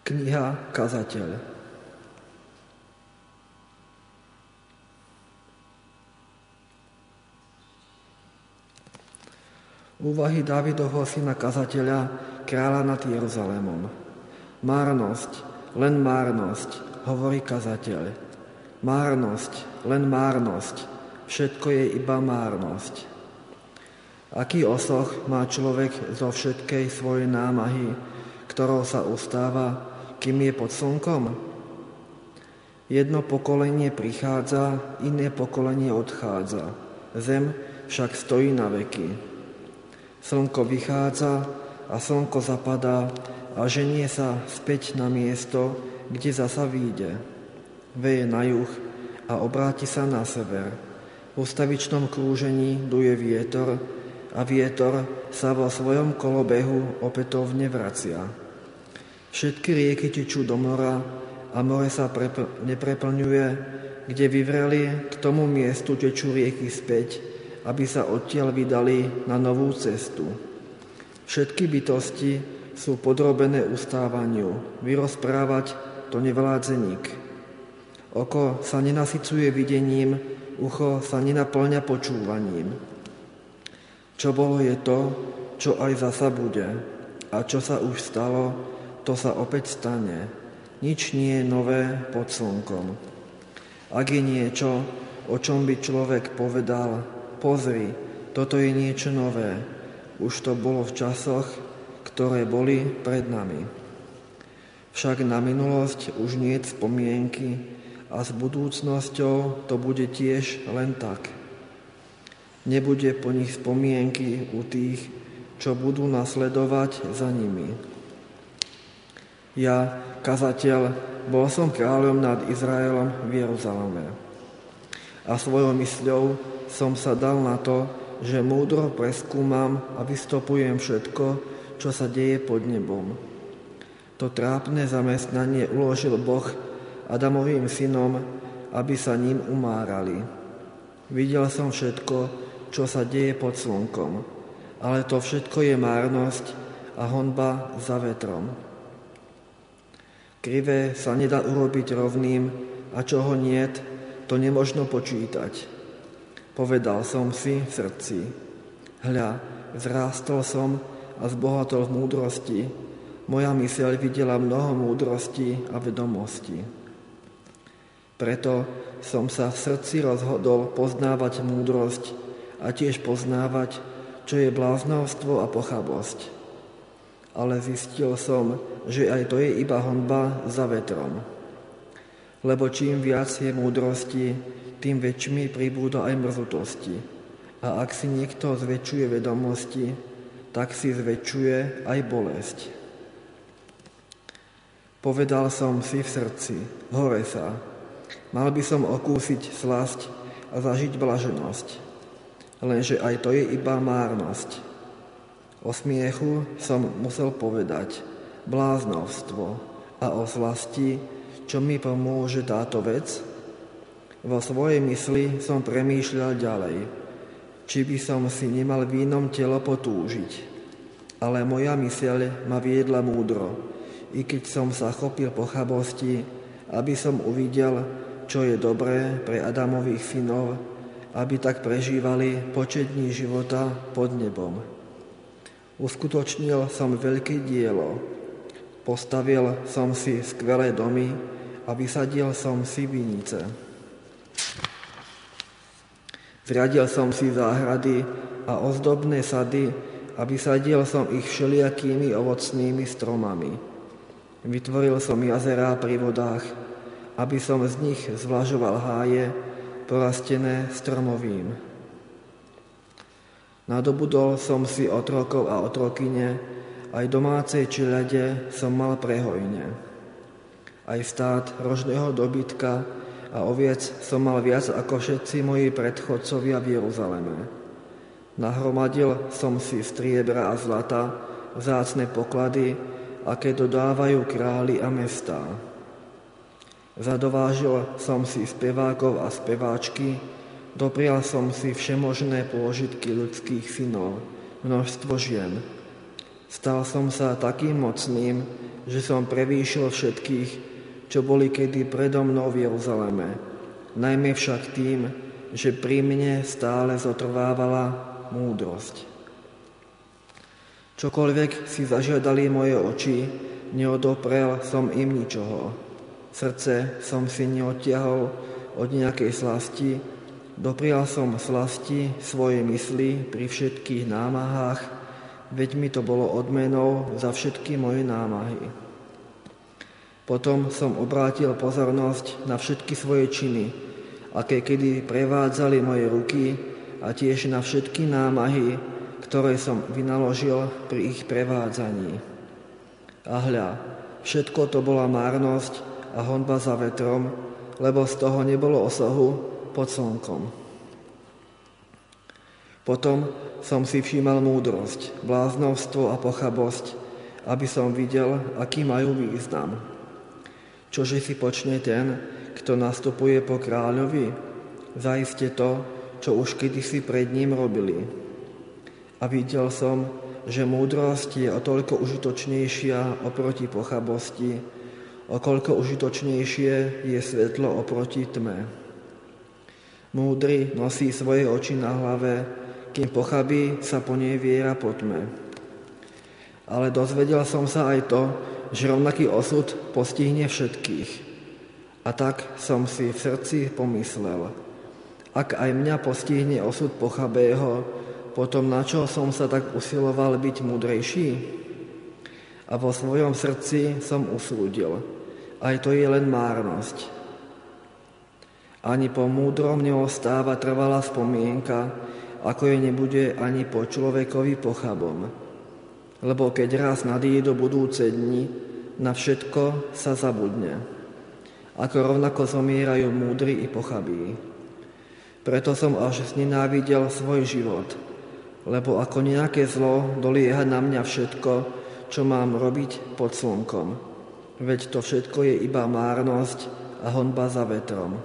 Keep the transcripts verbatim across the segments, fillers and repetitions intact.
Kniha Kazateľ. Úvahy Dávidovho syna kazateľa, kráľa nad Jeruzalémom. Márnosť, len márnosť, hovorí kazateľ. Márnosť, len márnosť, všetko je iba márnosť. Aký osoch má človek zo všetkej svojej námahy, ktorou sa ustáva, kým je pod slnkom? Jedno pokolenie prichádza, iné pokolenie odchádza. Zem však stojí na veky. Slnko vychádza a slnko zapadá a ženie sa späť na miesto, kde zasa vyjde. Veje na juh a obráti sa na sever. V ustavičnom krúžení duje vietor a vietor sa vo svojom kolobehu opätovne vracia. Všetky rieky tečú do mora a more sa prepl- nepreplňuje, kde vyvreli, k tomu miestu tečú rieky späť, aby sa odtiaľ vydali na novú cestu. Všetky bytosti sú podrobené ustávaniu. Vyrozprávať to nevládze nik. Oko sa nenasycuje videním, ucho sa nenaplňa počúvaním. Čo bolo je to, čo aj zasa bude. A čo sa už stalo, to sa opäť stane. Nič nie je nové pod slnkom. Ak je niečo, o čom by človek povedal: pozri, toto je niečo nové. Už to bolo v časoch, ktoré boli pred nami. Však na minulosť už nie je spomienky a s budúcnosťou to bude tiež len tak. Nebude po nich spomienky u tých, čo budú nasledovať za nimi. Ja, kazateľ, bol som kráľom nad Izraelom v Jeruzaleme. A svojou mysľou som sa dal na to, že múdro preskúmam a vystopujem všetko, čo sa deje pod nebom. To trápne zamestnanie uložil Boh Adamovým synom, aby sa ním umárali. Videl som všetko, čo sa deje pod slnkom, ale to všetko je márnosť a honba za vetrom. Krivé sa nedá urobiť rovným a čoho niet, to nemožno počítať. Povedal som si v srdci: hľa, vzrástol som a zbohatol v múdrosti. Moja myseľ videla mnoho múdrosti a vedomosti. Preto som sa v srdci rozhodol poznávať múdrosť a tiež poznávať, čo je bláznovstvo a pochabosť. Ale zistil som, že aj to je iba honba za vetrom. Lebo čím viac je múdrosti, tým väčšmi pribúda aj mrzutosti. A ak si niekto zväčšuje vedomosti, tak si zväčšuje aj bolesť. Povedal som si v srdci: hore sa, mal by som okúsiť slasť a zažiť blaženosť. Lenže aj to je iba márnosť. O smiechu som musel povedať: bláznovstvo. A o slasti, čo mi pomôže táto vec? Vo svojej mysli som premýšľal ďalej, či by som si nemal v inom telo potúžiť. Ale moja myseľ ma viedla múdro, i keď som sa chopil pochabosti, aby som uvidel, čo je dobré pre Adamových synov, aby tak prežívali počet dní života pod nebom. Uskutočnil som veľké dielo. Postavil som si skvelé domy a vysadil som si vinice. Zriadil som si záhrady a ozdobné sady a vysadil som ich všelijakými ovocnými stromami. Vytvoril som jazerá pri vodách, aby som z nich zvlažoval háje, porastené stromovým. Nadobudol som si otrokov a otrokyne, aj domácej čeľade som mal prehojne. Aj stát rožného dobytka a oviec som mal viac ako všetci moji predchodcovia v Jeruzaleme. Nahromadil som si striebra a zlata, vzácne poklady, aké dodávajú králi a mestá. Zadovážil som si spevákov a speváčky, doprial som si všemožné pôžitky ľudských synov, množstvo žien. Stal som sa takým mocným, že som prevýšil všetkých, čo boli kedy predo mnou v Jeruzaleme. Najmä však tým, že pri mne stále zotrvávala múdrosť. Čokoľvek si zažiadali moje oči, neodoprel som im ničoho. Srdce som si neodtiahol od nejakej slasti, doprial som slasti svojej mysli pri všetkých námahách, veď mi to bolo odmenou za všetky moje námahy. Potom som obrátil pozornosť na všetky svoje činy, aké kedy prevádzali moje ruky, a tiež na všetky námahy, ktoré som vynaložil pri ich prevádzaní. A hľa, všetko to bola márnosť a honba za vetrom, lebo z toho nebolo osohu pod slnkom. Potom som si všímal múdrosť, bláznovstvo a pochabosť, aby som videl, aký majú význam. Čože si počne ten, kto nastupuje po kráľovi? Zaiste to, čo už kedysi pred ním robili. A videl som, že múdrosť je o toľko užitočnejšia oproti pochabosti, o koľko užitočnejšie je svetlo oproti tme. Múdry nosí svoje oči na hlave, kým pochabí sa po nej viera po tme. Ale dozvedel som sa aj to, že rovnaký osud postihne všetkých. A tak som si v srdci pomyslel, ak aj mňa postihne osud pochabého, potom na čo som sa tak usiloval byť múdrejší? A vo svojom srdci som usúdil, aj to je len márnosť. Ani po múdrom neostáva trvalá spomienka, ako je nebude ani po človekovi pochabom. Lebo keď raz nadídu budúce dni, na všetko sa zabudne. Ako rovnako zomierajú múdri i pochabí. Preto som až znenávidel svoj život, lebo ako nejaké zlo dolieha na mňa všetko, čo mám robiť pod slnkom. Veď to všetko je iba márnosť a honba za vetrom.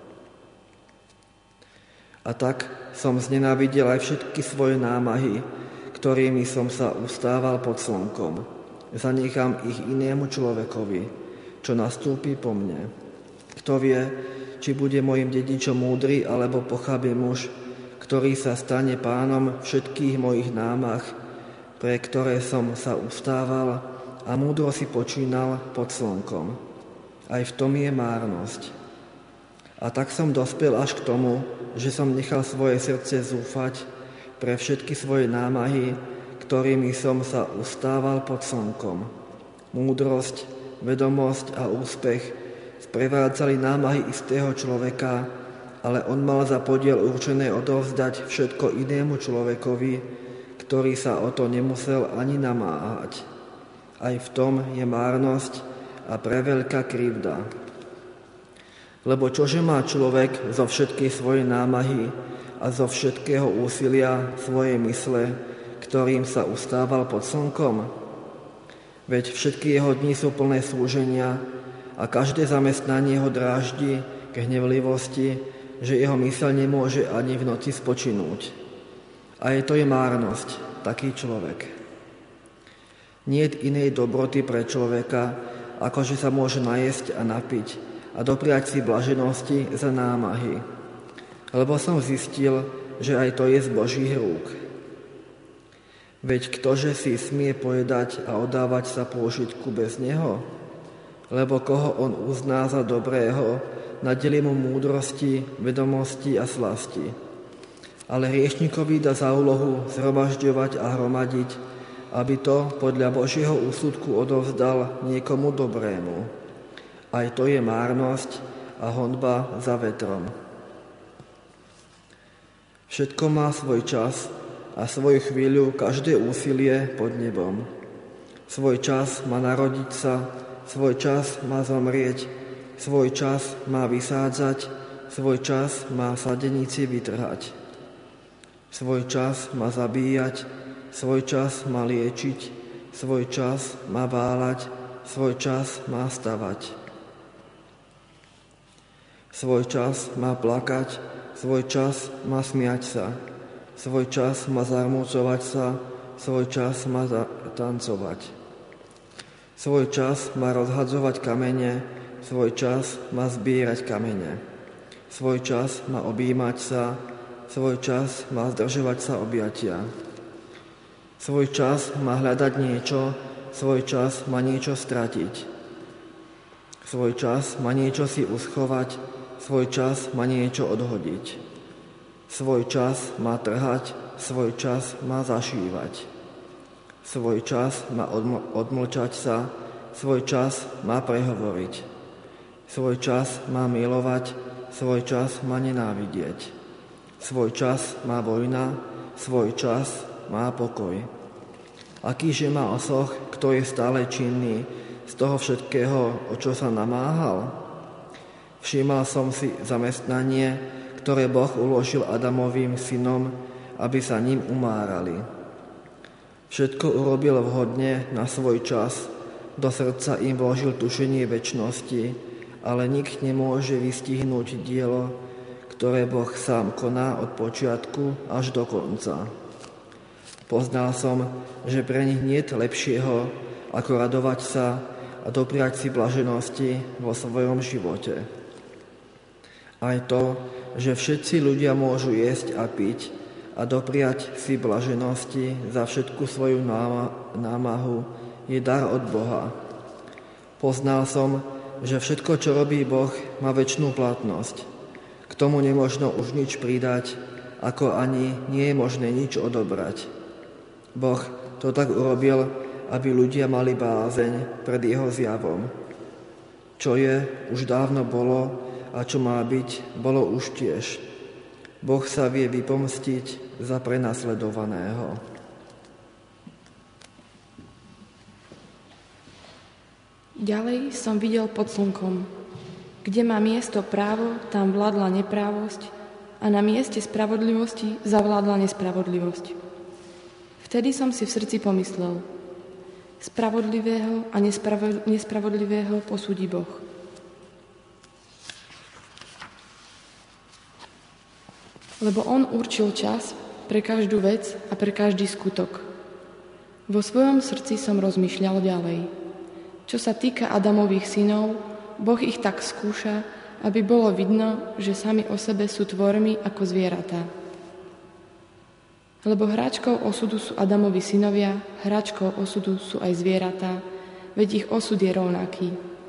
A tak som znenávidel aj všetky svoje námahy, ktorými som sa ustával pod slnkom. Zanechám ich inému človekovi, čo nastúpi po mne. Kto vie, či bude mojim dedičom múdry alebo pochabý muž, ktorý sa stane pánom všetkých mojich námah, pre ktoré som sa ustával a múdro si počínal pod slnkom. Aj v tom je márnosť. A tak som dospel až k tomu, že som nechal svoje srdce zúfať pre všetky svoje námahy, ktorými som sa ustával pod slnkom. Múdrosť, vedomosť a úspech sprevádzali námahy istého človeka, ale on mal za podiel určené odovzdať všetko inému človekovi, ktorý sa o to nemusel ani namáhať. Aj v tom je márnosť a preveľká krivda. Lebo čože má človek zo všetkej svojej námahy a zo všetkého úsilia svojej mysle, ktorým sa ustával pod slnkom? Veď všetky jeho dni sú plné slúženia a každé zamestnanie ho dráždi k hnevlivosti, že jeho myseľ nemôže ani v noci spočinúť. A je to je márnosť, taký človek. Niet inej dobroty pre človeka, ako že sa môže najesť a napiť a dopriať si blaženosti za námahy. Lebo som zistil, že aj to je z Božích rúk. Veď ktože si smie pojedať a oddávať sa pôžitku bez neho? Lebo koho on uzná za dobrého, nadelí mu múdrosti, vedomosti a slasti. Ale hriešnikovi dá za úlohu zhromažďovať a hromadiť, aby to podľa Božieho úsudku odovzdal niekomu dobrému. Aj to je márnosť a honba za vetrom. Všetko má svoj čas a svoju chvíľu každé úsilie pod nebom. Svoj čas má narodiť sa, svoj čas má zomrieť, svoj čas má vysádzať, svoj čas má sadenici vytrhať. Svoj čas má zabíjať, svoj čas má liečiť, svoj čas má bálať, svoj čas má stavať. Svoj čas má plakať, svoj čas má smiať sa, svoj čas má zarmúcovať sa, svoj čas má tancovať. Svoj čas má rozhadzovať kamene, svoj čas má zbierať kamene. Svoj čas má objímať sa, svoj čas má zdržovať sa objatia. Svoj čas má hľadať niečo, svoj čas má niečo stratiť. Svoj čas má niečo si uschovať, svoj čas má niečo odhodiť. Svoj čas má trhať, svoj čas má zašívať. Svoj čas má odml- odmlčať sa, svoj čas má prehovoriť. Svoj čas má milovať, svoj čas má nenávidieť. Svoj čas má vojna, svoj čas má pokoj. Akýže má osoch, kto je stále činný z toho všetkého, o čo sa namáhal? Všímal som si zamestnanie, ktoré Boh uložil Adamovým synom, aby sa ním umárali. Všetko urobil vhodne na svoj čas, do srdca im vložil tušenie večnosti, ale nik nemôže vystihnúť dielo, ktoré Boh sám koná od počiatku až do konca. Poznal som, že pre nich niet lepšieho, ako radovať sa a dopriať si blaženosti vo svojom živote. Aj to, že všetci ľudia môžu jesť a piť a dopriať si blaženosti za všetku svoju námahu, je dar od Boha. Poznal som, že všetko, čo robí Boh, má večnú platnosť. K tomu nemožno už nič pridať, ako ani nie je možné nič odobrať. Boh to tak urobil, aby ľudia mali bázeň pred jeho zjavom. Čo je, už dávno bolo, a čo má byť, bolo už tiež. Boh sa vie vypomstiť za prenasledovaného. Ďalej som videl pod slnkom. Kde má miesto právo, tam vládla neprávosť a na mieste spravodlivosti zavládla nespravodlivosť. Vtedy som si v srdci pomyslel: spravodlivého a nespravodlivého posúdi Boh. Lebo on určil čas pre každú vec a pre každý skutok. Vo svojom srdci som rozmýšľal ďalej. Čo sa týka Adamových synov, Boh ich tak skúša, aby bolo vidno, že sami o sebe sú tvormi ako zvieratá. Lebo hráčkou osudu sú Adamovi synovia, hráčkou osudu sú aj zvieratá, veď ich osud je rovnaký.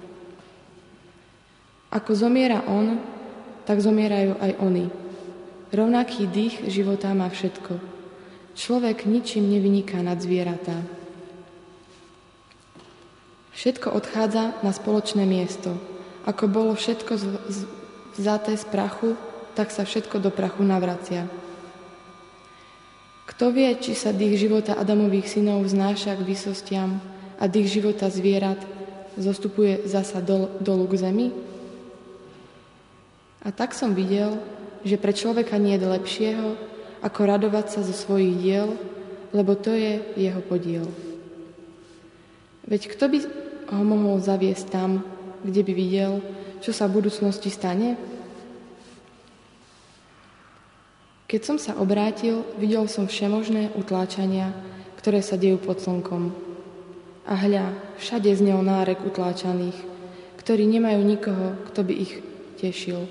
Ako zomiera on, tak zomierajú aj oni. Rovnaký dých života má všetko. Človek ničím nevyniká nad zvieratá. Všetko odchádza na spoločné miesto. Ako bolo všetko vzaté z prachu, tak sa všetko do prachu navracia. Kto vie, či sa dých života Adamových synov vznáša k výsostiam a dých života zvierat zostupuje zasa dol, dolu k zemi? A tak som videl, že pre človeka nie je lepšieho, ako radovať sa zo svojich diel, lebo to je jeho podiel. Veď kto by ho mohol zaviesť tam, kde by videl, čo sa v budúcnosti stane? Keď som sa obrátil, videl som všemožné utláčania, ktoré sa dejú pod slnkom. A hľa, všade znel nárek utláčaných, ktorí nemajú nikoho, kto by ich tešil.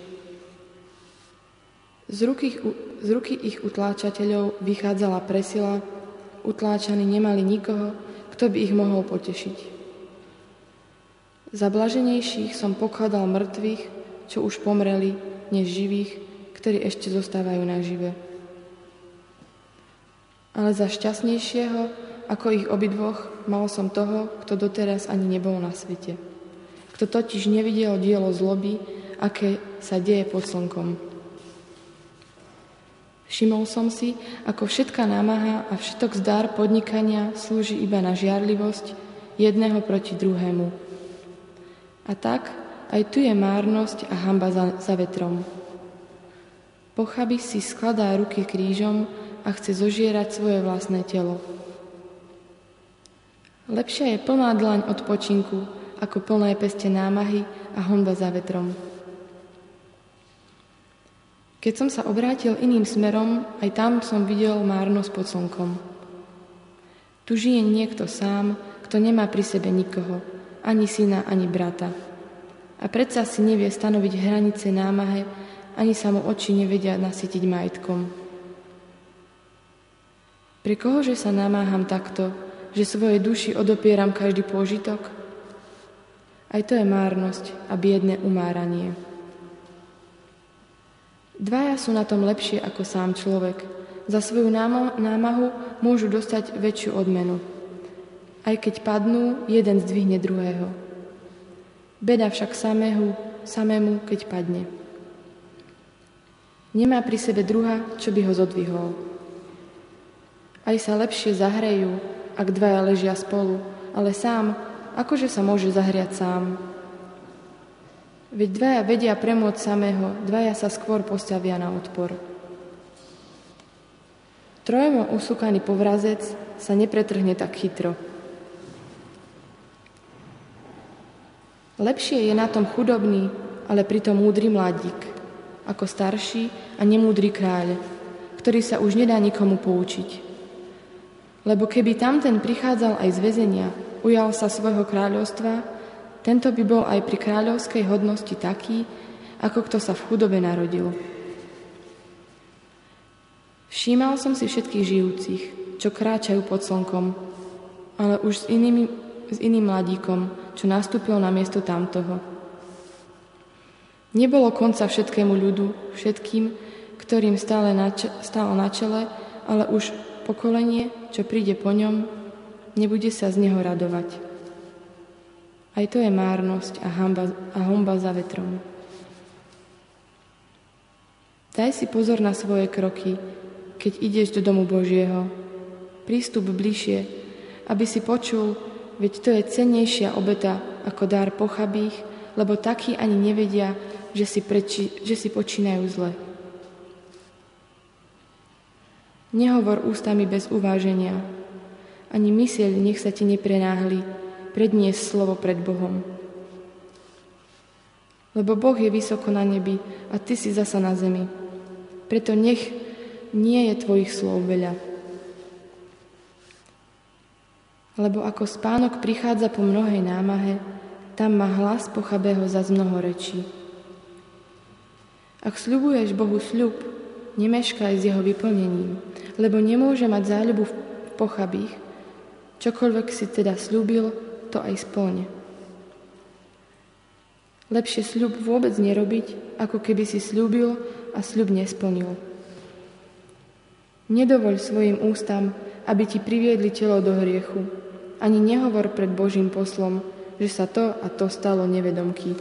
Z ruky, z ruky ich utláčateľov vychádzala presila, utláčaní nemali nikoho, kto by ich mohol potešiť. Za blaženejších som pokladal mŕtvych, čo už pomreli, než živých, ktorí ešte zostávajú nažive. Ale za šťastnejšieho, ako ich obidvoch, mal som toho, kto doteraz ani nebol na svete. Kto totiž nevidel dielo zloby, aké sa deje pod slnkom. Všimol som si, ako všetká námaha a všetok zdar podnikania slúži iba na žiarlivosť jedného proti druhému. A tak aj tu je márnosť a hanba za, za vetrom. Pochabí si skladá ruky krížom a chce zožierať svoje vlastné telo. Lepšia je plná dlaň odpočinku, ako plné peste námahy a honba za vetrom. Keď som sa obrátil iným smerom, aj tam som videl márnosť pod slnkom. Tu žije niekto sám, kto nemá pri sebe nikoho, ani syna, ani brata. A predsa si nevie stanoviť hranice námahe, ani sa mu oči nevedia nasytiť majetkom. Pre kohože sa namáham takto, že svojej duši odopieram každý pôžitok? Aj to je márnosť a biedne umáranie. Dvaja sú na tom lepšie ako sám človek. Za svoju námahu môžu dostať väčšiu odmenu. Aj keď padnú, jeden zdvihne druhého. Beda však samého, samému, keď padne. Nemá pri sebe druha, čo by ho zodvihol. Aj sa lepšie zahrejú, ak dvaja ležia spolu, ale sám, akože sa môže zahriať sám? Veď dvaja vedia premôcť samého, dvaja sa skôr postavia na odpor. Trojmo usúkaný povrazec sa nepretrhne tak chytro. Lepšie je na tom chudobný, ale pritom múdry mladík, ako starší a nemúdry kráľ, ktorý sa už nedá nikomu poučiť. Lebo keby tamten prichádzal aj z väzenia, ujal sa svojho kráľovstva, tento by bol aj pri kráľovskej hodnosti taký, ako kto sa v chudobe narodil. Všímal som si všetkých žijúcich, čo kráčajú pod slnkom, ale už s, inými, s iným mladíkom, čo nastúpil na miesto tamtoho. Nebolo konca všetkému ľudu, všetkým, ktorým stále na č- stále na čele, ale už pokolenie, čo príde po ňom, nebude sa z neho radovať. Aj to je márnosť a hanba, a honba za vetrom. Daj si pozor na svoje kroky, keď ideš do domu Božieho. Prístup bližšie, aby si počul, veď to je cennejšia obeta ako dar pochabých, lebo takí ani nevedia, že si, preči, že si počínajú zle. Nehovor ústami bez uváženia, ani myseľ nech sa ti neprenáhli, predniesť slovo pred Bohom. Lebo Boh je vysoko na nebi a ty si zasa na zemi. Preto nech nie je tvojich slov veľa. Lebo ako spánok prichádza po mnohej námahe, tam má hlas pochabého zas mnoho rečí. Ak sľubuješ Bohu sľub, nemeškaj s jeho vyplnením, lebo nemôže mať záľubu v pochabých. Čokoľvek si teda sľúbil, to aj splň. Lepšie sľub vôbec nerobiť, ako keby si sľúbil a sľub nesplnil. Nedovoľ svojim ústam, aby ti priviedli telo do hriechu. Ani nehovor pred Božím poslom, že sa to a to stalo nevedomky.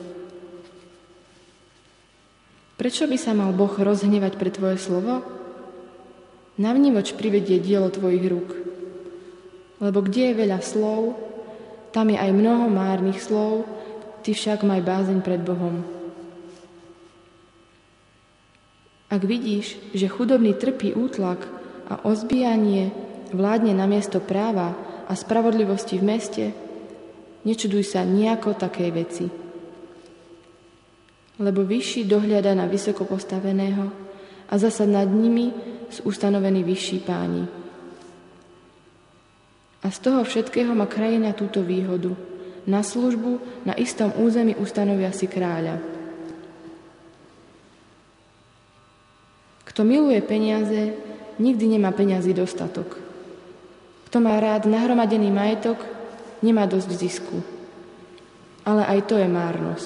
Prečo by sa mal Boh rozhnevať pre tvoje slovo? Navnívoč privedie dielo tvojich rúk. Lebo kde je veľa slov, tam je aj mnoho márnych slov, ty však maj bázeň pred Bohom. Ak vidíš, že chudobný trpí útlak a ozbíjanie vládne namiesto práva a spravodlivosti v meste, nečuduj sa nejako takej veci. Lebo vyšší dohliada na vysoko postaveného a zasa nad nimi sú ustanovení vyšší páni. A z toho všetkého má krajina túto výhodu. Na službu na istom území ustanovia si kráľa. Kto miluje peniaze, nikdy nemá peňazí dostatok. Kto má rád nahromadený majetok, nemá dosť zisku. Ale aj to je márnosť.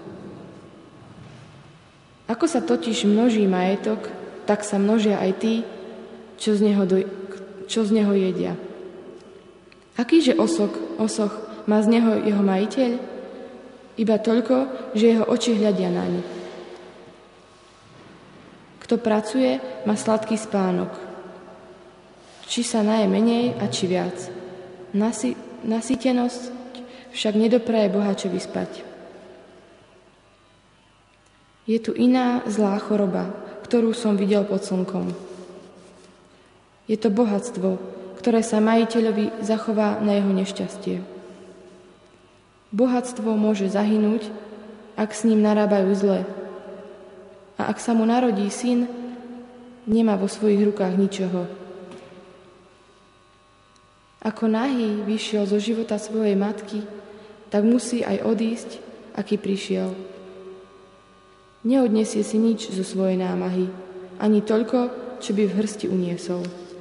Ako sa totiž množí majetok, tak sa množia aj tí, čo z neho, do, čo z neho jedia. Akýže osok, osoch má z neho jeho majiteľ? Iba toľko, že jeho oči hľadia naň. Kto pracuje, má sladký spánok. Či sa naje menej a či viac. Nasy, nasýtenosť však nedopraje boháčovi spať. Je tu iná zlá choroba, ktorú som videl pod slnkom. Je to bohatstvo, ktoré sa majiteľovi zachová na jeho nešťastie. Bohatstvo môže zahynúť, ak s ním narábajú zle. A ak sa mu narodí syn, nemá vo svojich rukách ničoho. Ako nahý vyšiel zo života svojej matky, tak musí aj odísť, aký prišiel. Neodnesie si nič zo svojej námahy, ani toľko, čo by v hrsti uniesol.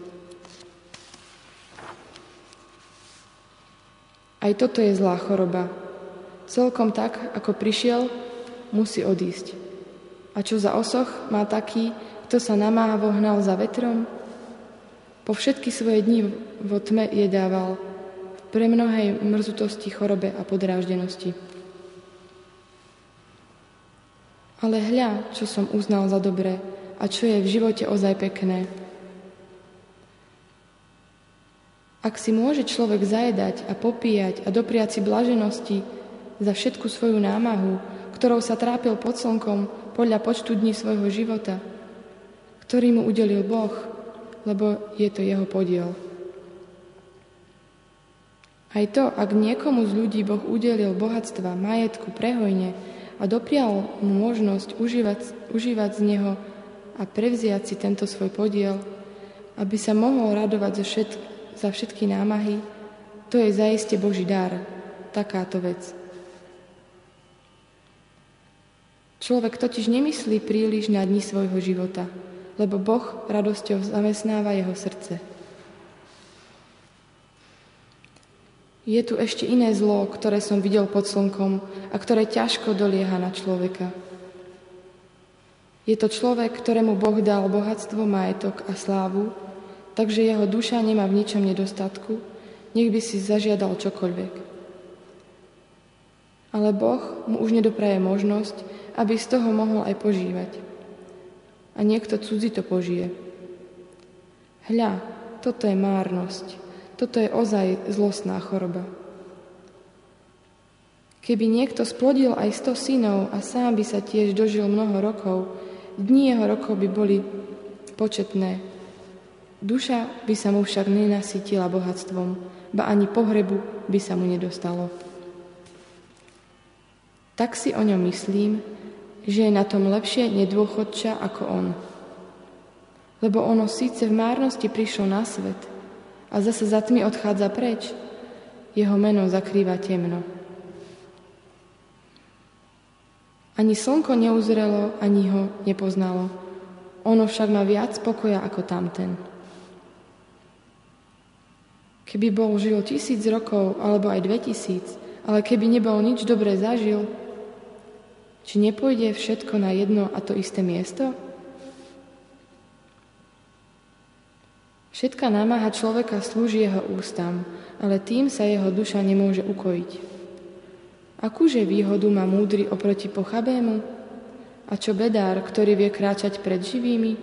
Aj toto je zlá choroba. Celkom tak, ako prišiel, musí odísť. A čo za osoch má taký, kto sa namáhavo hnal za vetrom? Po všetky svoje dni vo tme jedával, v premnohej mrzutosti, chorobe a podráždenosti. Ale hľa, čo som uznal za dobré a čo je v živote ozaj pekné. Ak si môže človek zajedať a popíjať a dopriať si blaženosti za všetku svoju námahu, ktorou sa trápil pod slnkom podľa počtu dní svojho života, ktorý mu udelil Boh, lebo je to jeho podiel. Aj to, ak niekomu z ľudí Boh udelil bohatstva, majetku, prehojne a doprial mu možnosť užívať, užívať z neho a prevziať si tento svoj podiel, aby sa mohol radovať za, všet, za všetky námahy, to je zaiste Boží dar, takáto vec. Človek totiž nemyslí príliš na dni svojho života, lebo Boh radosťou zamestnáva jeho srdce. Je tu ešte iné zlo, ktoré som videl pod slnkom a ktoré ťažko dolieha na človeka. Je to človek, ktorému Boh dal bohatstvo, majetok a slávu, takže jeho duša nemá v ničom nedostatku, nech by si zažiadal čokoľvek. Ale Boh mu už nedopraje možnosť, aby z toho mohol aj požívať. A niekto cudzí to požije. Hľa, toto je márnosť. Toto je ozaj zlostná choroba. Keby niekto splodil aj sto synov a sám by sa tiež dožil mnoho rokov, dni jeho rokov by boli početné. Duša by sa mu však nenasytila bohatstvom, ba ani pohrebu by sa mu nedostalo. Tak si o ňom myslím, že je na tom lepšie nedôchodča ako on. Lebo ono síce v márnosti prišlo na svet a zase za tmy odchádza preč, jeho meno zakrýva temno. Ani slnko neuzrelo, ani ho nepoznalo. Ono však má viac pokoja ako tamten. Keby bol žil tisíc rokov, alebo aj dvetisíc, ale keby nebol nič dobré zažil, či nepôjde všetko na jedno a to isté miesto? Všetká námaha človeka slúži jeho ústam, ale tým sa jeho duša nemôže ukojiť. Akúže výhodu má múdry oproti pochabému? A čo bedár, ktorý vie kráčať pred živými?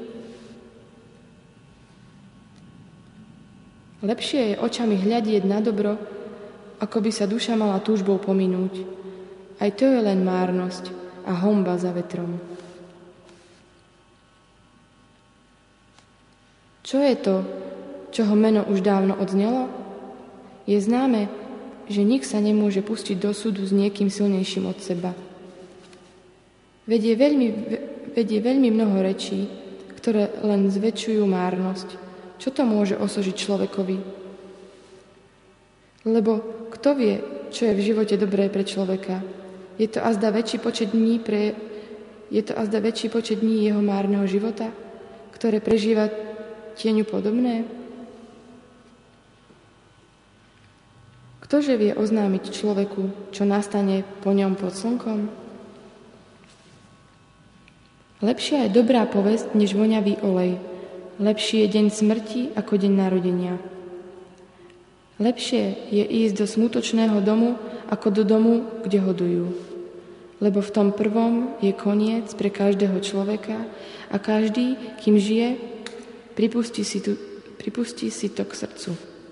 Lepšie je očami hľadieť na dobro, ako by sa duša mala túžbou pominúť. Aj to je len márnosť a honba za vetrom. Čo je to, čoho meno už dávno odznelo? Je známe, že nik sa nemôže pustiť do súdu s niekým silnejším od seba. Vedie veľmi, vedie veľmi mnoho rečí, ktoré len zväčšujú márnosť. Čo to môže osožiť človekovi? Lebo kto vie, čo je v živote dobré pre človeka? Je to azda väčší počet dní pre je to azda väčší počet dní jeho márneho života, ktoré prežíva tieňu podobné? Ktože vie oznámiť človeku, čo nastane po ňom pod slnkom? Lepšia je dobrá povesť, než voňavý olej. Lepší je deň smrti ako deň narodenia. Lepšie je ísť do smutočného domu, ako do domu, kde hodujú. Lebo v tom prvom je koniec pre každého človeka a každý, kým žije, pripustí si, tu, pripustí si to k srdcu.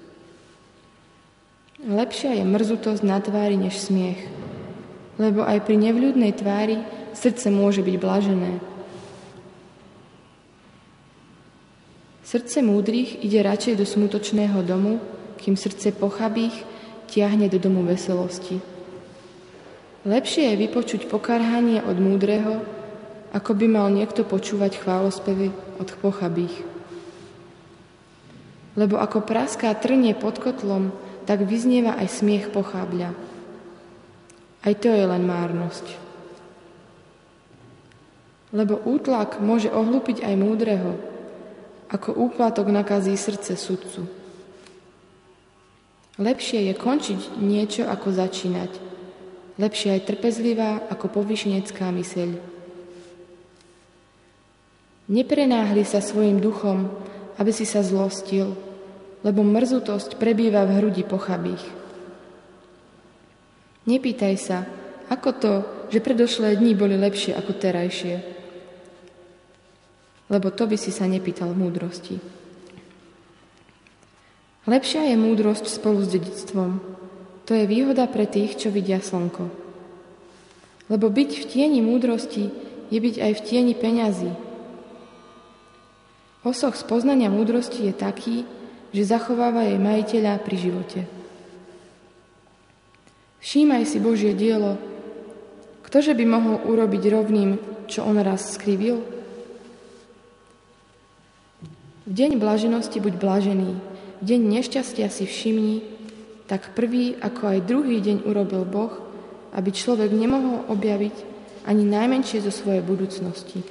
Lepšia je mrzutosť na tvári než smiech, lebo aj pri nevľúdnej tvári srdce môže byť blažené. Srdce múdrych ide radšej do smutočného domu, kým srdce pochabých tiahne do domu veselosti. Lepšie je vypočuť pokarhanie od múdreho, ako by mal niekto počúvať chválospevy od pochabých. Lebo ako praská trnie pod kotlom, tak vyznieva aj smiech pochábľa. Aj to je len márnosť. Lebo útlak môže ohlúpiť aj múdreho, ako úplatok nakazí srdce sudcu. Lepšie je končiť niečo, ako začínať. Lepšie aj trpezlivá, ako povýšenecká myseľ. Neprenáhli sa svojim duchom, aby si sa zlostil, lebo mrzutosť prebýva v hrudi pochabých. Nepýtaj sa, ako to, že predošlé dni boli lepšie ako terajšie, lebo to by si sa nepýtal múdrosti. Lepšia je múdrosť spolu s dedičstvom. To je výhoda pre tých, čo vidia slnko. Lebo byť v tieni múdrosti je byť aj v tieni peňazí. Osoch spoznania múdrosti je taký, že zachováva jej majiteľa pri živote. Všímaj si Božie dielo. Ktože by mohol urobiť rovným, čo on raz skrivil? V deň blaženosti buď blažený, v deň nešťastia si všimni, tak prvý, ako aj druhý deň urobil Boh, aby človek nemohol objaviť ani najmenšie zo svojej budúcnosti.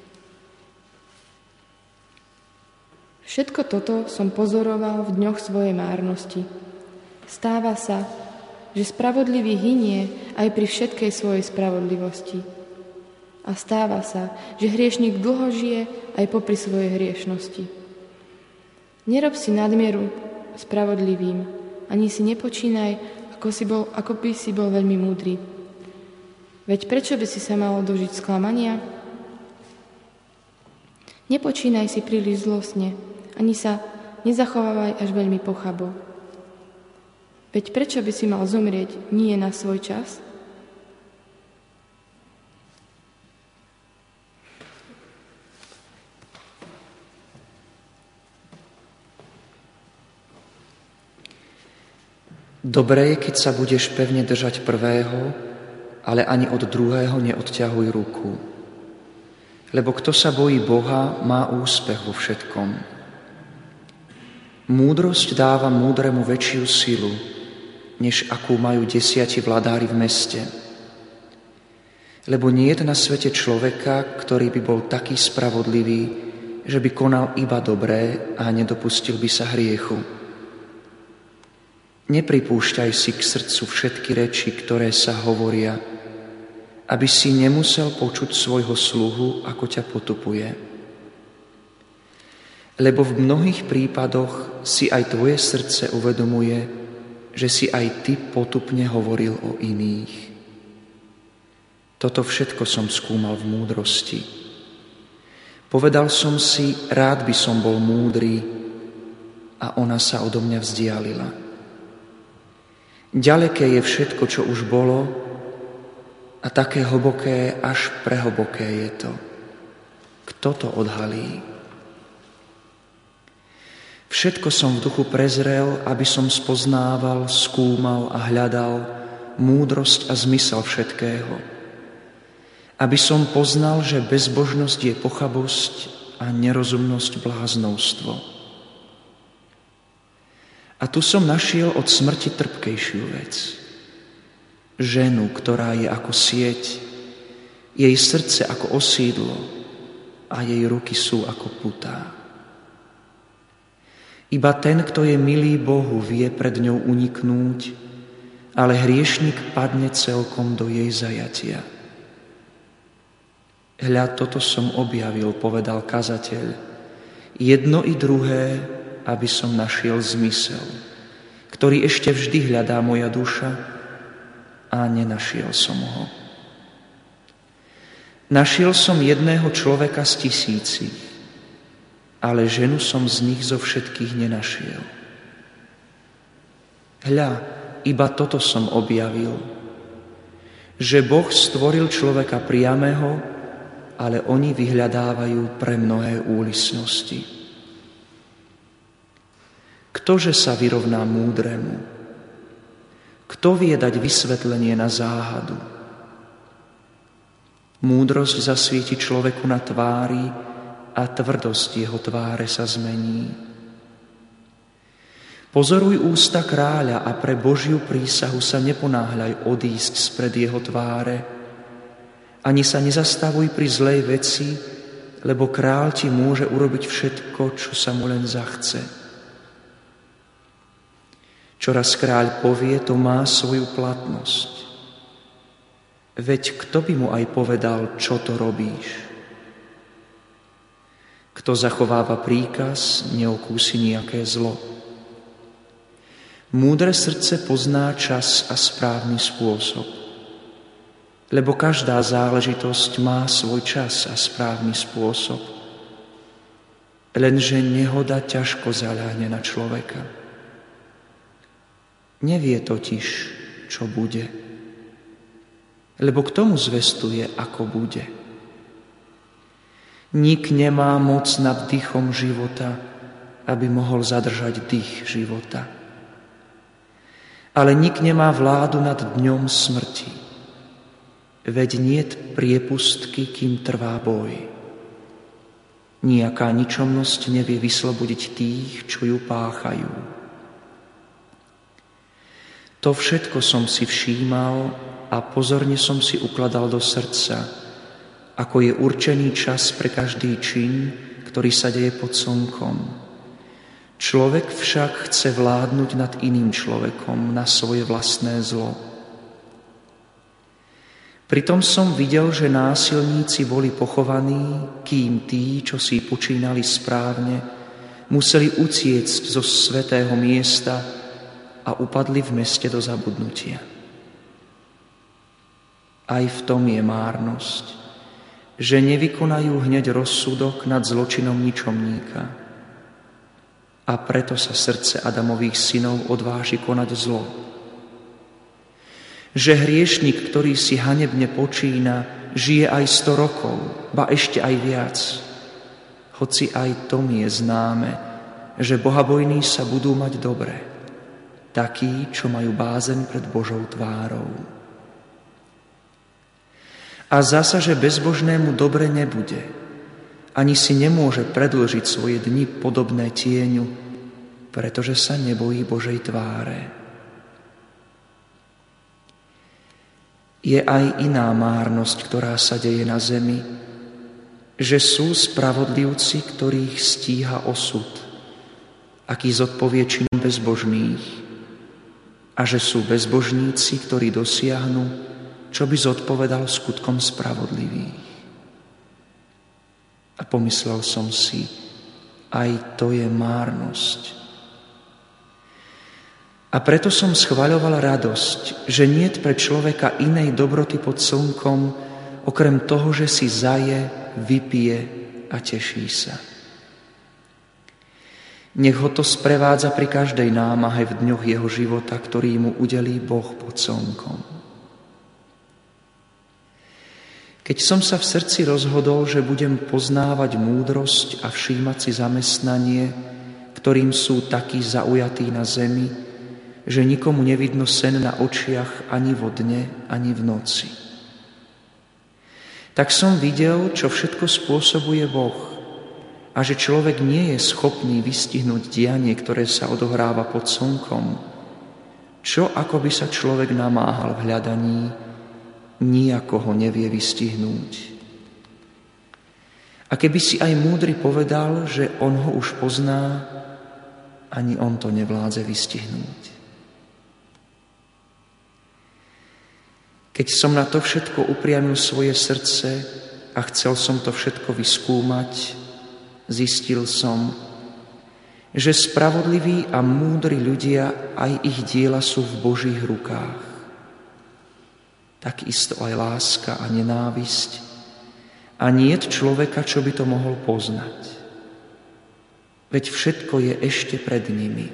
Všetko toto som pozoroval v dňoch svojej márnosti. Stáva sa, že spravodlivý hynie aj pri všetkej svojej spravodlivosti. A stáva sa, že hriešnik dlho žije aj popri svojej hriešnosti. Nerob si nadmieru spravodlivým, ani si nepočínaj, ako, si bol, ako by si bol veľmi múdry. Veď prečo by si sa mal dožiť sklamania? Nepočínaj si príliš zlostne, ani sa nezachovávaj až veľmi pochabo. Veď prečo by si mal zomrieť nie na svoj čas? Dobré je, keď sa budeš pevne držať prvého, ale ani od druhého neodťahuj ruku. Lebo kto sa bojí Boha, má úspech vo všetkom. Múdrosť dáva múdremu väčšiu silu, než akú majú desiati vladári v meste. Lebo nie je na svete človeka, ktorý by bol taký spravodlivý, že by konal iba dobré a nedopustil by sa hriechu. Nepripúšťaj si k srdcu všetky reči, ktoré sa hovoria, aby si nemusel počuť svojho sluhu, ako ťa potupuje. Lebo v mnohých prípadoch si aj tvoje srdce uvedomuje, že si aj ty potupne hovoril o iných. Toto všetko som skúmal v múdrosti. Povedal som si, rád by som bol múdry, a ona sa odo mňa vzdialila. Ďaleké je všetko, čo už bolo, a také hlboké, až prehlboké je to. Kto to odhalí? Všetko som v duchu prezrel, aby som spoznával, skúmal a hľadal múdrosť a zmysel všetkého. Aby som poznal, že bezbožnosť je pochabosť a nerozumnosť bláznovstvo. A tu som našiel od smrti trpkejšiu vec. Ženu, ktorá je ako sieť, jej srdce ako osídlo a jej ruky sú ako putá. Iba ten, kto je milý Bohu, vie pred ňou uniknúť, ale hriešnik padne celkom do jej zajatia. Hľa, toto som objavil, povedal kazateľ, jedno i druhé, aby som našiel zmysel, ktorý ešte vždy hľadá moja duša, a nenašiel som ho. Našiel som jedného človeka z tisícich, ale ženu som z nich zo všetkých nenašiel. Hľa, iba toto som objavil, že Boh stvoril človeka priamého, ale oni vyhľadávajú pre mnohé úlisnosti. Ktože sa vyrovná múdremu? Kto vie dať vysvetlenie na záhadu? Múdrosť zasvieti človeku na tvári a tvrdosť jeho tváre sa zmení. Pozoruj ústa kráľa a pre Božiu prísahu sa neponáhľaj odísť spred jeho tváre, ani sa nezastavuj pri zlej veci, lebo kráľ ti môže urobiť všetko, čo sa mu len zachce. Čo raz kráľ povie, to má svoju platnosť. Veď kto by mu aj povedal, čo to robíš? Kto zachováva príkaz, neokúsi nejaké zlo. Múdre srdce pozná čas a správny spôsob, lebo každá záležitosť má svoj čas a správny spôsob. Lenže nehoda ťažko zaľahne na človeka. Nevie totiž, čo bude, lebo k tomu zvestuje, ako bude. Nik nemá moc nad dýchom života, aby mohol zadržať dých života. Ale nik nemá vládu nad dňom smrti. Veď niet priepustky, kým trvá boj. Nijaká ničomnosť nevie vyslobodiť tých, čo ju páchajú. To všetko som si všímal a pozorne som si ukladal do srdca, ako je určený čas pre každý čin, ktorý sa deje pod slnkom. Človek však chce vládnuť nad iným človekom na svoje vlastné zlo. Pritom som videl, že násilníci boli pochovaní, kým tí, čo si počínali správne, museli utiecť zo svätého miesta a upadli v meste do zabudnutia. Aj v tom je márnosť, že nevykonajú hneď rozsudok nad zločinom ničomníka. A preto sa srdce Adamových synov odváži konať zlo. Že hriešnik, ktorý si hanebne počína, žije aj sto rokov, ba ešte aj viac. Hoci aj tom je známe, že bohabojní sa budú mať dobre, takí, čo majú bázeň pred Božou tvárou. A zasa, že bezbožnému dobre nebude, ani si nemôže predĺžiť svoje dni podobné tieňu, pretože sa nebojí Božej tváre. Je aj iná márnosť, ktorá sa deje na zemi, že sú spravodlivci, ktorých stíha osud, aký zodpovie činom bezbožných, a že sú bezbožníci, ktorí dosiahnu, čo by zodpovedal skutkom spravodlivých. A pomyslel som si, aj to je márnosť. A preto som schvaľoval radosť, že niet pre človeka inej dobroty pod slnkom, okrem toho, že si zaje, vypije a teší sa. Nech ho to sprevádza pri každej námahe v dňoch jeho života, ktorý mu udelí Boh pod slnkom. Keď som sa v srdci rozhodol, že budem poznávať múdrosť a všímať si zamestnanie, ktorým sú takí zaujatí na zemi, že nikomu nevidno sen na očiach ani vo dne, ani v noci. Tak som videl, čo všetko spôsobuje Boh a že človek nie je schopný vystihnúť dianie, ktoré sa odohráva pod slnkom. Čo ako by sa človek namáhal v hľadaní, nijako ho nevie vystihnúť. A keby si aj múdry povedal, že on ho už pozná, ani on to nevládze vystihnúť. Keď som na to všetko upriamil svoje srdce a chcel som to všetko vyskúmať, zistil som, že spravodliví a múdri ľudia, aj ich diela sú v Božích rukách. Takisto aj láska a nenávisť. A niet človeka, čo by to mohol poznať. Veď všetko je ešte pred nimi.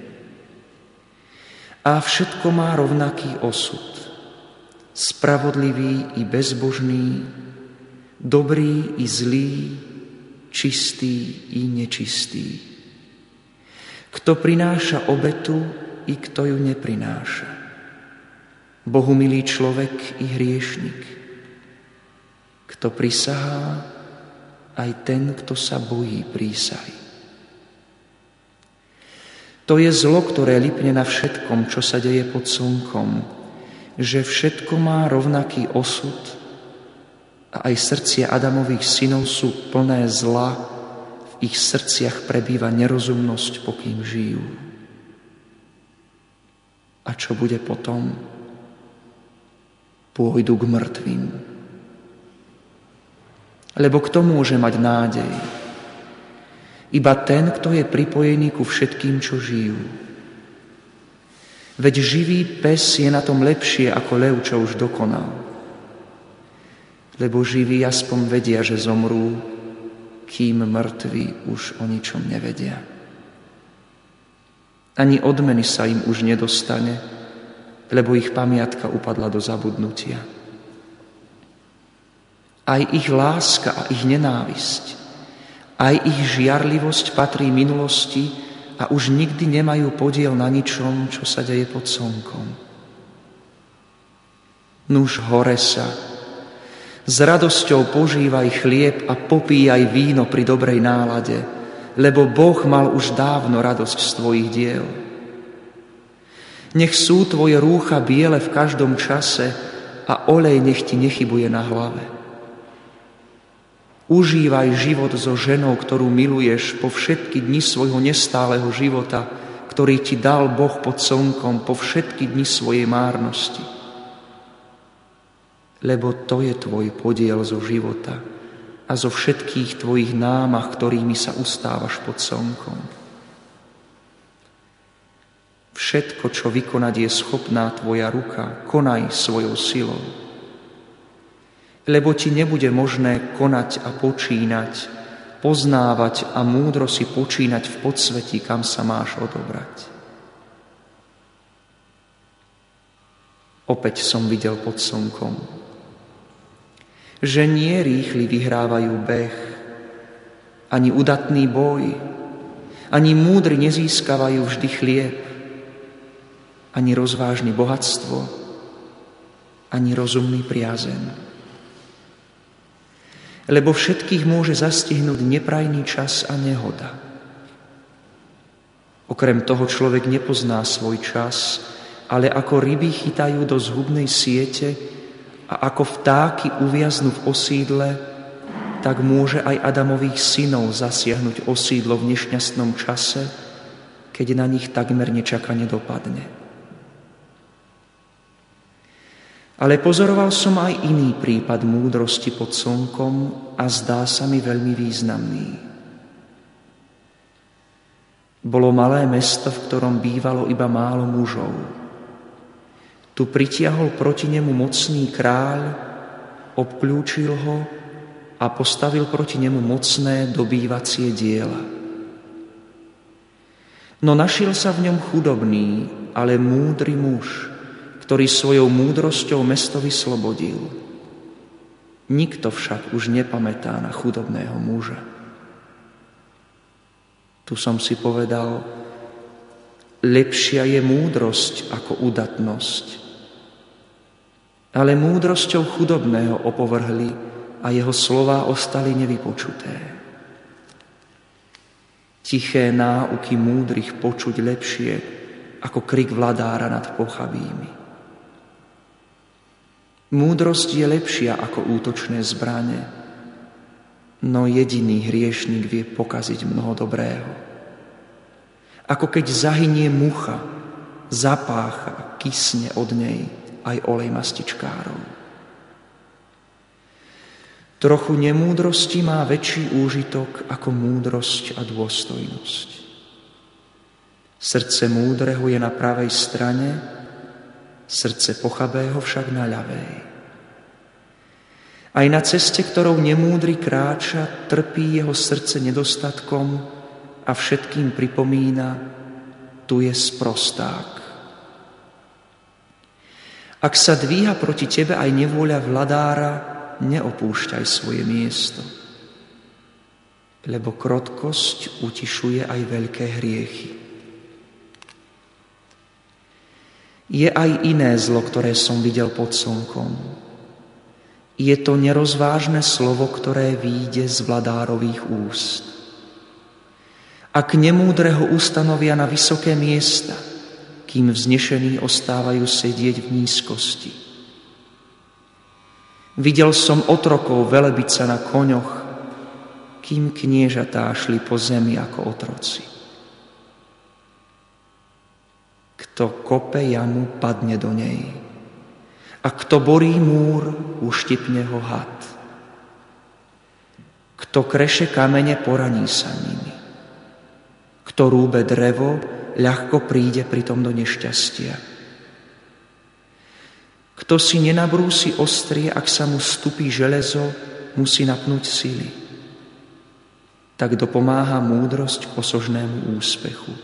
A všetko má rovnaký osud. Spravodlivý i bezbožný, dobrý i zlý, čistý i nečistý. Kto prináša obetu i kto ju neprináša. Bohumilý človek i hriešnik. Kto prisahá, aj ten, kto sa bojí prísahy. To je zlo, ktoré lipne na všetkom, čo sa deje pod slnkom, že všetko má rovnaký osud a aj srdcia Adamových synov sú plné zla, v ich srdciach prebýva nerozumnosť, pokým žijú. A čo bude potom? Pôjdu k mŕtvým. Lebo kto môže mať nádej? Iba ten, kto je pripojený ku všetkým, čo žijú. Veď živý pes je na tom lepšie ako lev, čo už dokonal. Lebo živí aspoň vedia, že zomrú, kým mŕtvi už o ničom nevedia. Ani odmeny sa im už nedostane, lebo ich pamiatka upadla do zabudnutia. Aj ich láska a ich nenávisť, aj ich žiarlivosť patrí minulosti a už nikdy nemajú podiel na ničom, čo sa deje pod slnkom. Nuž hore sa, s radosťou požívaj chlieb a popíjaj víno pri dobrej nálade, lebo Boh mal už dávno radosť z tvojich diel. Nech sú tvoje rúcha biele v každom čase a olej nech ti nechybuje na hlave. Užívaj život so ženou, ktorú miluješ po všetky dni svojho nestáleho života, ktorý ti dal Boh pod slnkom, po všetky dni svojej márnosti. Lebo to je tvoj podiel zo života a zo všetkých tvojich námah, ktorými sa ustávaš pod slnkom. Všetko, čo vykonať je schopná tvoja ruka, konaj svojou silou. Lebo ti nebude možné konať a počínať, poznávať a múdro si počínať v podsvetí, kam sa máš odobrať. Opäť som videl pod slnkom, že nie rýchli vyhrávajú beh, ani udatný boj, ani múdri nezískavajú vždy chlieb, ani rozvážny bohatstvo, ani rozumný priazeň. Lebo všetkých môže zastihnúť neprajný čas a nehoda. Okrem toho človek nepozná svoj čas, ale ako ryby chytajú do zhubnej siete a ako vtáky uviaznú v osídle, tak môže aj Adamových synov zasiahnuť osídlo v nešťastnom čase, keď na nich takmer nečakane dopadne. Ale pozoroval som aj iný prípad múdrosti pod slnkom a zdá sa mi veľmi významný. Bolo malé mesto, v ktorom bývalo iba málo mužov. Tu pritiahol proti nemu mocný kráľ, obkľúčil ho a postavil proti nemu mocné dobývacie diela. No našiel sa v ňom chudobný, ale múdry muž, ktorý svojou múdrosťou mesto vyslobodil. Nikto však už nepamätá na chudobného muža. Tu som si povedal, lepšia je múdrosť ako udatnosť. Ale múdrosťou chudobného opovrhli a jeho slová ostali nevypočuté. Tiché náuky múdrych počuť lepšie ako krik vladára nad pochabými. Múdrosť je lepšia ako útočné zbrane, no jediný hriešnik vie pokaziť mnoho dobrého. Ako keď zahynie mucha, zapácha, kysne od nej aj olej mastičkárov. Trochu nemúdrosti má väčší úžitok ako múdrosť a dôstojnosť. Srdce múdreho je na pravej strane, srdce pochabého však na ľavej. Aj na ceste, ktorou nemúdry kráča, trpí jeho srdce nedostatkom a všetkým pripomína, tu je sprosták. Ak sa dvíha proti tebe aj nevôľa vladára, neopúšťaj svoje miesto, lebo krotkosť utišuje aj veľké hriechy. Je aj iné zlo, ktoré som videl pod slnkom. Je to nerozvážne slovo, ktoré vyjde z vladárových úst. Ak nemúdreho ustanovia na vysoké miesta, kým vznešení ostávajú sedieť v nízkosti. Videl som otrokov velebiť sa na koňoch, kým kniežatá šli po zemi ako otroci. Kto kope jamu, padne do nej. A kto borí múr, uštipne ho had. Kto kreše kamene, poraní sa nimi. Kto rúbe drevo, ľahko príde pritom do nešťastia. Kto si nenabrúsi ostrie, ak sa mu stupí železo, musí napnúť sily. Tak dopomáha múdrosť k osožnému úspechu.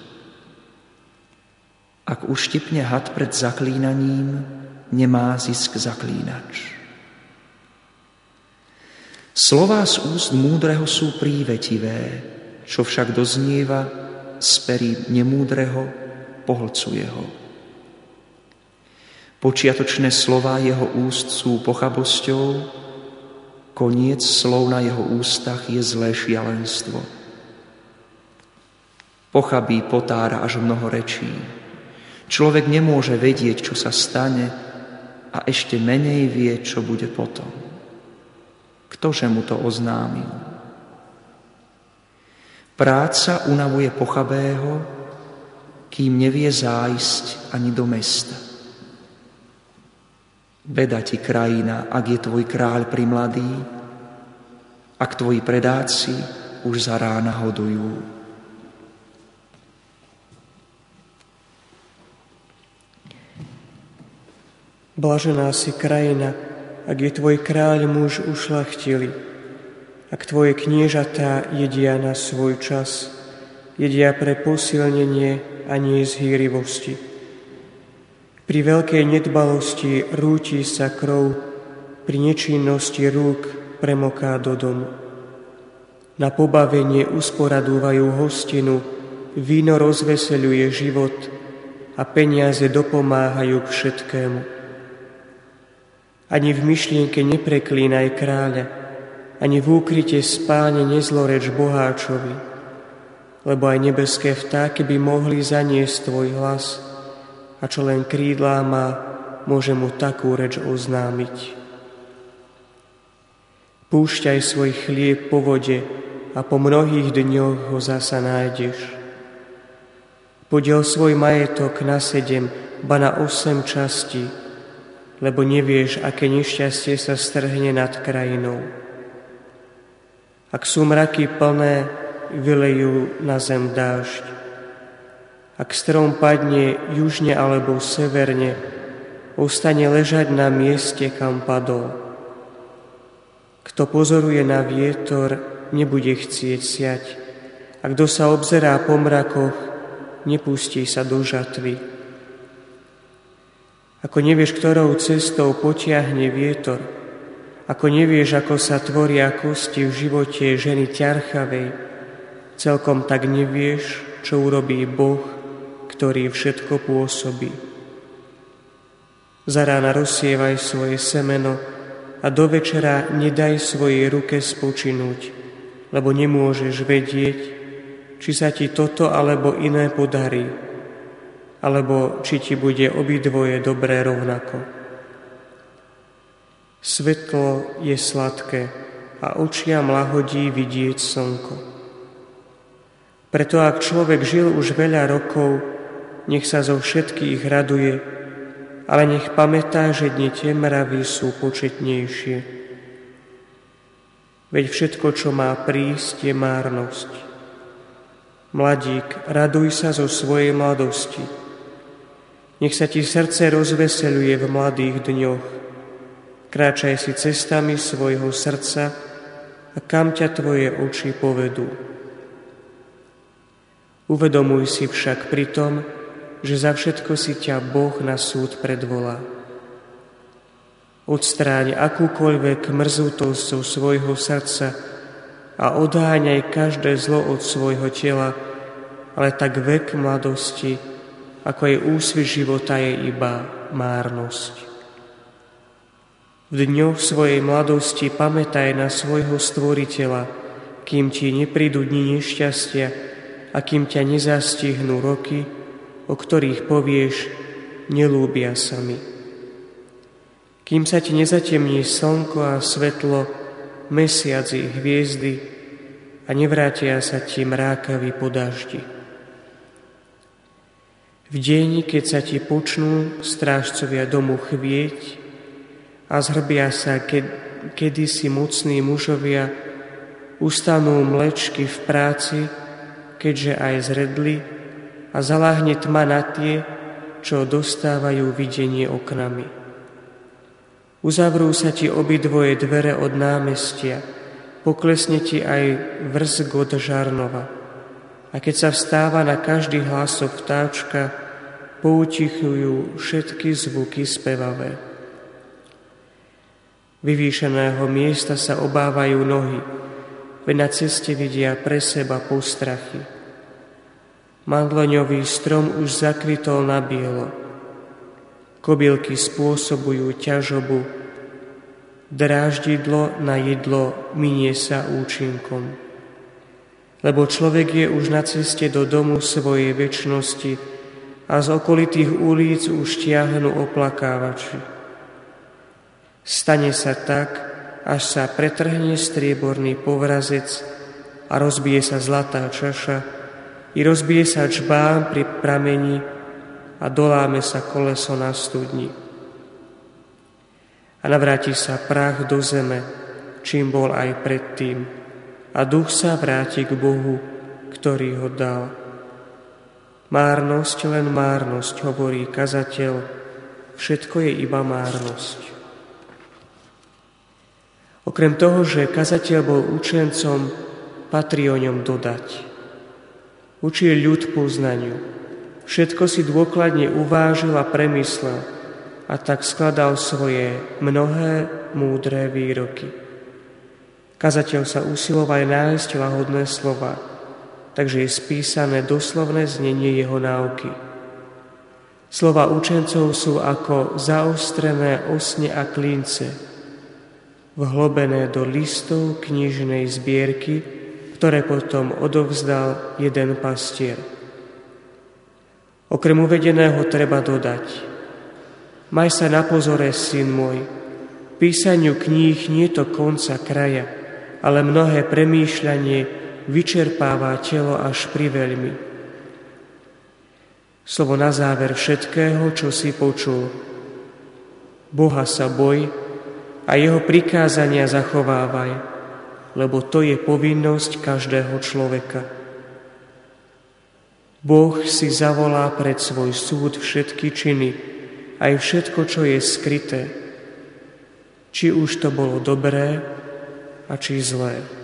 Ak uštipne had pred zaklínaním, nemá zisk zaklínač. Slová z úst múdreho sú prívetivé, čo však doznieva z perí nemúdreho, pohlcuje ho. Počiatočné slová jeho úst sú pochabosťou, koniec slov na jeho ústach je zlé šialenstvo. Pochabí potára až mnoho rečí. Človek nemôže vedieť, čo sa stane, a ešte menej vie, čo bude potom. Ktože mu to oznámil? Práca unavuje pochabého, kým nevie zájsť ani do mesta. Beda ti krajina, ak je tvoj kráľ primladý, ak tvoji predáci už za rána hodujú. Blažená si krajina, ak je tvoj kráľ muž ušľachtilý, ak tvoje kniežatá jedia na svoj čas, jedia pre posilnenie a nie z hýrivosti. Pri veľkej nedbalosti rúti sa krv, pri nečinnosti rúk premoká do domu. Na pobavenie usporadúvajú hostinu, víno rozveseľuje život a peniaze dopomáhajú k všetkému. Ani v myšlienke nepreklínaj kráľa, ani v úkryte spáne nezloreč boháčovi, lebo aj nebeské vtáky by mohli zaniesť tvoj hlas, a čo len krídlá má, môže mu takú reč oznámiť. Púšťaj svoj chlieb po vode a po mnohých dňoch ho zasa nájdeš. Podiel svoj majetok na sedem, ba na osem častí, lebo nevieš, aké nešťastie sa strhne nad krajinou. Ak sú mraky plné, vylejú na zem dážď. Ak strom padne južne alebo severne, ostane ležať na mieste, kam padol. Kto pozoruje na vietor, nebude chcieť siať. A kto sa obzerá po mrakoch, nepustí sa do žatvy. Ako nevieš, ktorou cestou potiahne vietor, ako nevieš, ako sa tvoria kosti v živote ženy ťarchavej, celkom tak nevieš, čo urobí Boh, ktorý všetko pôsobí. Za rána rozsievaj svoje semeno a do večera nedaj svojej ruke spočinúť, lebo nemôžeš vedieť, či sa ti toto alebo iné podarí, alebo či ti bude obidvoje dobré rovnako. Svetlo je sladké a očiam lahodí vidieť slnko. Preto ak človek žil už veľa rokov, nech sa zo všetkých raduje, ale nech pamätá, že dni tie mravy sú početnejšie. Veď všetko, čo má prísť, je márnosť. Mladík, raduj sa zo svojej mladosti. Nech sa ti srdce rozveseľuje v mladých dňoch. Kráčaj si cestami svojho srdca a kam ťa tvoje oči povedú. Uvedomuj si však pritom, že za všetko si ťa Boh na súd predvolá. Odstráň akúkoľvek mrzutosť zo svojho srdca a odháňaj každé zlo od svojho tela, ale tak vek mladosti, ako aj úsvit života, je iba márnosť. V dňoch svojej mladosti pamätaj na svojho stvoriteľa, kým ti neprídu dni nešťastia a kým ťa nezastihnú roky, o ktorých povieš, nelúbia sa mi. Kým sa ti nezatemní slnko a svetlo, mesiac i hviezdy a nevrátia sa ti mrákaví po daždi. V deň, keď sa ti počnú strážcovia domu chvieť a zhrbia sa ke, kedysi mocní mužovia, ustanú mlečky v práci, keďže aj zredli, a zaláhne tma na tie, čo dostávajú videnie oknami. Uzavrú sa ti obidvoje dvere od námestia, poklesne ti aj vrzk od žarnova. A keď sa vstáva na každý hlasok vtáčka, poutichujú všetky zvuky spevavé. Vyvýšeného miesta sa obávajú nohy, veď na ceste vidia pre seba postrachy. Mandloňový strom už zakvitol na bielo. Kobylky spôsobujú ťažobu. Dráždidlo na jedlo minie sa účinkom. Lebo človek je už na ceste do domu svojej večnosti a z okolitých ulic už tiahnu oplakávači. Stane sa tak, až sa pretrhne strieborný povrazec a rozbije sa zlatá čaša, i rozbije sa čbán pri prameni a doláme sa koleso na studni. A navráti sa prach do zeme, čím bol aj predtým, a duch sa vráti k Bohu, ktorý ho dal. Márnosť, len márnosť, hovorí kazateľ, všetko je iba márnosť. Okrem toho, že kazateľ bol učencom, patrí o ňom dodať. Učil ľud poznaniu. Všetko si dôkladne uvážil a premyslel a tak skladal svoje mnohé múdre výroky. Kazateľ sa usiloval nájsť lahodné slova, takže je spísané doslovné znenie jeho náuky. Slova učencov sú ako zaostrené osne a klince, vhlobené do listov knižnej zbierky, ktoré potom odovzdal jeden pastier. Okrem uvedeného treba dodať: Maj sa na pozore, syn môj, písaniu kníh nie to konca kraja, ale mnohé premýšľanie vyčerpáva telo až priveľmi. Slovo na záver všetkého, čo si počul. Boha sa boj a jeho prikázania zachovávaj, lebo to je povinnosť každého človeka. Boh si zavolá pred svoj súd všetky činy, aj všetko, čo je skryté, či už to bolo dobré a či zlé.